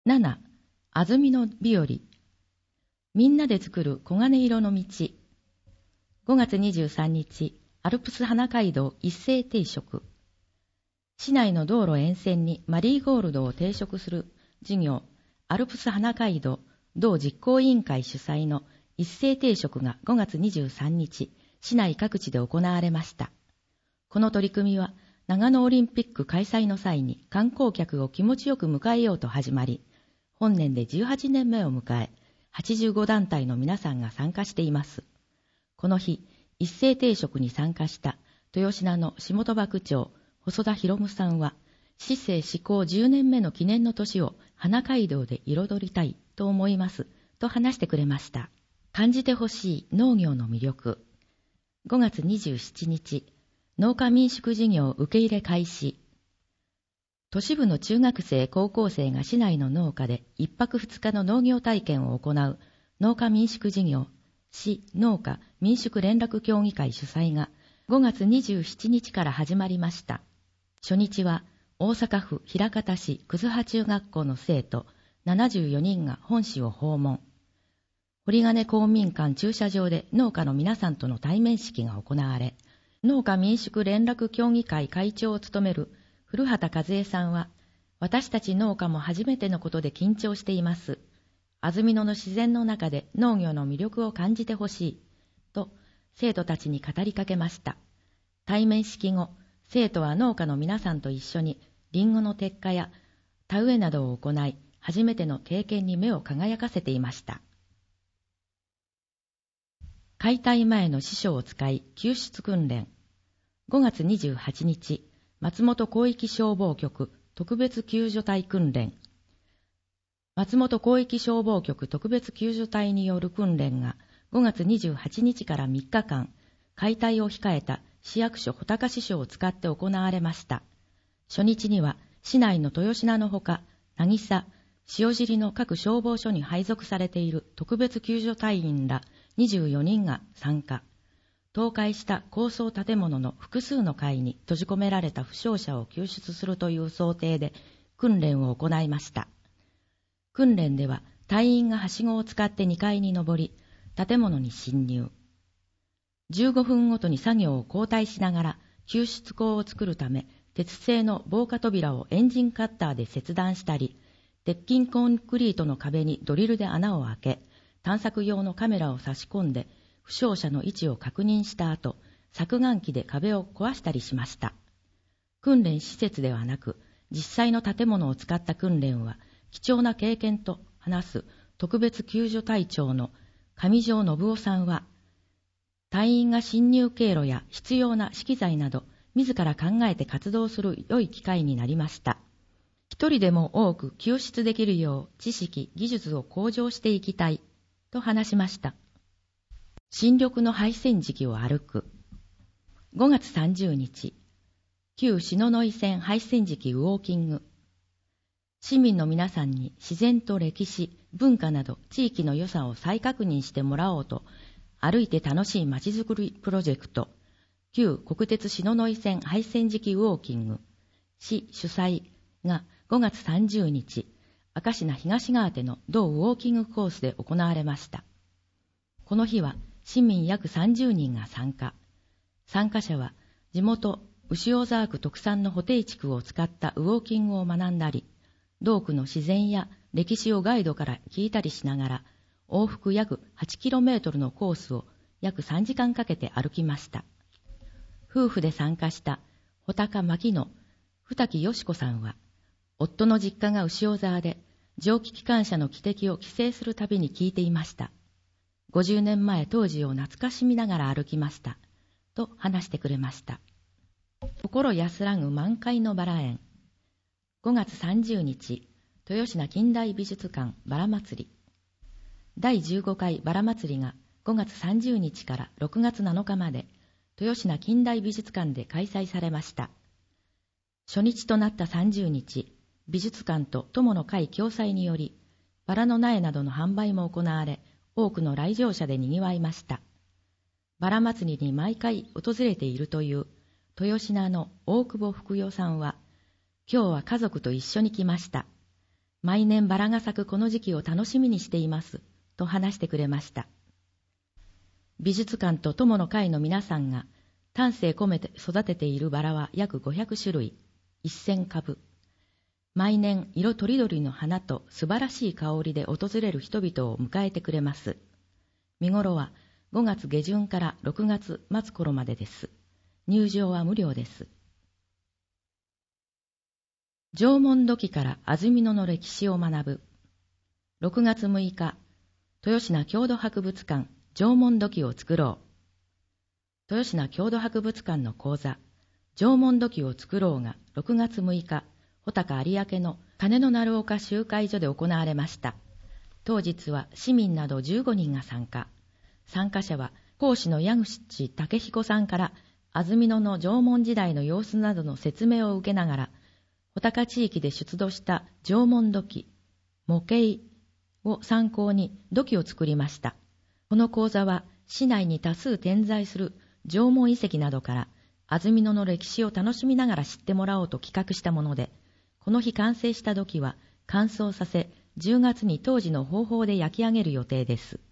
7、安曇野日和。みんなで作る黄金色の道。5月23日、アルプス花街道一斉定食。市内の道路沿線にマリーゴールドを定食する事業、アルプス花街道道実行委員会主催の一斉定食が5月23日、市内各地で行われました。この取り組みは、長野オリンピック開催の際に観光客を気持ちよく迎えようと始まり、本年で18年目を迎え、85団体の皆さんが参加しています。この日、一斉定食に参加した豊品の下鳥羽区長、細田博さんは、市政施行10年目の記念の年を花街道で彩りたいと思いますと話してくれました。感じてほしい農業の魅力。5月27日、農家民宿事業受け入れ開始。都市部の中学生高校生が市内の農家で1泊2日の農業体験を行う農家民宿事業市農家民宿連絡協議会主催が5月27日から始まりました。初日は大阪府枚方市葛葉中学校の生徒74人が本市を訪問。堀金公民館駐車場で農家の皆さんとの対面式が行われ、農家民宿連絡協議会会長を務める古畑和恵さんは、私たち農家も初めてのことで緊張しています。安曇野の自然の中で農業の魅力を感じてほしい、と生徒たちに語りかけました。対面式後、生徒は農家の皆さんと一緒にリンゴの摘果や田植えなどを行い、初めての経験に目を輝かせていました。解体前の師匠を使い救出訓練。5月28日、松本広域消防局特別救助隊訓練。松本広域消防局特別救助隊による訓練が5月28日から3日間、解体を控えた市役所穂高支所を使って行われました。初日には市内の豊品のほか、渚、塩尻の各消防署に配属されている特別救助隊員ら24人が参加。倒壊した高層建物の複数の階に閉じ込められた負傷者を救出するという想定で訓練を行いました。訓練では隊員がはしごを使って2階に上り、建物に侵入。15分ごとに作業を交代しながら救出口を作るため、鉄製の防火扉をエンジンカッターで切断したり、鉄筋コンクリートの壁にドリルで穴を開け、探索用のカメラを差し込んで、負傷者の位置を確認した後、削岩機で壁を壊したりしました。訓練施設ではなく、実際の建物を使った訓練は、貴重な経験と話す特別救助隊長の上條信夫さんは、隊員が侵入経路や必要な資機材など、自ら考えて活動する良い機会になりました。一人でも多く救出できるよう知識、技術を向上していきたい、と話しました。新緑の廃線時期を歩く。5月30日、旧篠ノ井線廃線時期ウォーキング。市民の皆さんに自然と歴史、文化など地域の良さを再確認してもらおうと、歩いて楽しいまちづくりプロジェクト、旧国鉄篠ノ井線廃線時期ウォーキング、市主催が5月30日、明科東川手の同ウォーキングコースで行われました。この日は、市民約30人が参加。参加者は地元牛尾沢区特産のホテイ地区を使ったウォーキングを学んだり、同区の自然や歴史をガイドから聞いたりしながら、往復約 8km のコースを約3時間かけて歩きました。夫婦で参加した穂高牧野二木よし子さんは、夫の実家が牛尾沢で蒸気機関車の汽笛を帰省するたびに聞いていました。50年前当時を懐かしみながら歩きました。と話してくれました。心安らぐ満開のバラ園。5月30日、豊品近代美術館バラ祭り。第15回バラ祭りが5月30日から6月7日まで、豊品近代美術館で開催されました。初日となった30日、美術館と友の会共催により、バラの苗などの販売も行われ、多くの来場者で賑わいました。バラ祭りに毎回訪れているという豊品の大久保福代さんは、今日は家族と一緒に来ました。 毎年バラが咲くこの時期を楽しみにしています、と話してくれました。美術館と友の会の皆さんが丹精込めて育てているバラは約500種類、1000株。毎年色とりどりの花と素晴らしい香りで訪れる人々を迎えてくれます。見頃は5月下旬から6月末頃までです。入場は無料です。縄文土器から安曇野の歴史を学ぶ。6月6日、豊品郷土博物館縄文土器を作ろう。豊品郷土博物館の講座、縄文土器を作ろうが6月6日、穂高有明の金の鳴岡集会所で行われました。当日は市民など15人が参加。参加者は講師の矢口武彦さんから安曇野の縄文時代の様子などの説明を受けながら、穂高地域で出土した縄文土器、模型を参考に土器を作りました。この講座は市内に多数点在する縄文遺跡などから安曇野の歴史を楽しみながら知ってもらおうと企画したもので、この日完成した土器は乾燥させ、10月に当時の方法で焼き上げる予定です。